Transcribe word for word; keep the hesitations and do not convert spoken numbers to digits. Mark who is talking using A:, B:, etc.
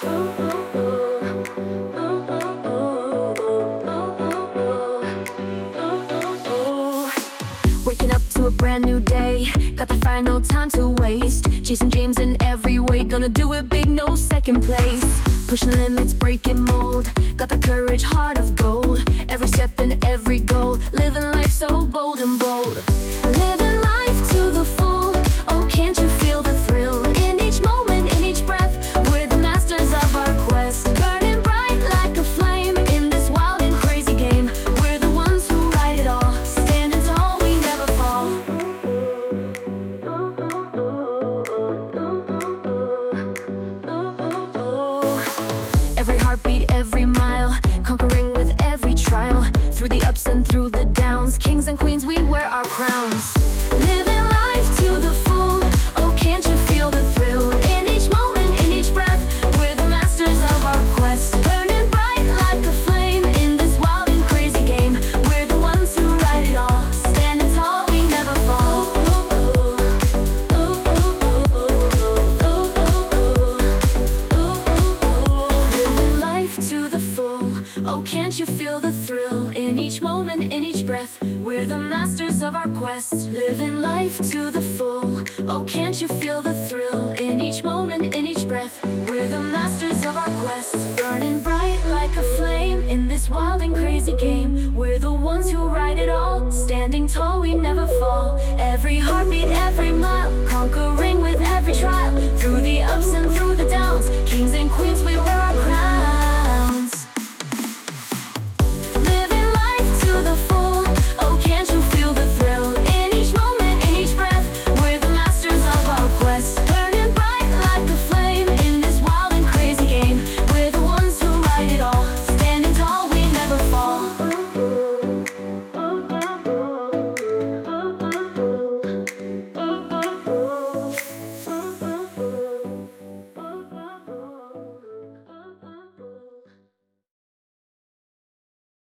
A: Waking up to a brand new day, got the fire, no time to waste. Chasing dreams in every way, gonna do it big, no second place. Pushing limits, breaking mold, got the courage, heart of gold. Every step and every goal, living life so bold and bold. Living life to the full, oh can't you feel the thrill? In each moment, in each breath, we're the masters of our quest. Burning bright like a flame, in this wild and crazy game. We're the ones who ride it all, standing tall, we never fall. Every heartbeat, every mile, conquering with every trial. Through the ups and through the downs, kings and queens, we wear our crowns. Living life to the full, oh can't you feel the thrill? In each moment, in each breath, we're the masters of our quest. Burning bright like a flame, in this wild and crazy game. We're the ones who ride it all, standing tall, we never fall. Living life to the full, oh can't you feel the thrill? In each moment, in each breath, we're the masters of our quest. Living life to the full, oh can't you feel the thrill? In each moment, in each breath, we're the masters of our quest. Burning bright like a flame, in this wild and crazy game. We're the ones who ride it all, standing tall, we never fall. Every heartbeat, every mile, conquering with every trial. Through the ups and through the downs, kings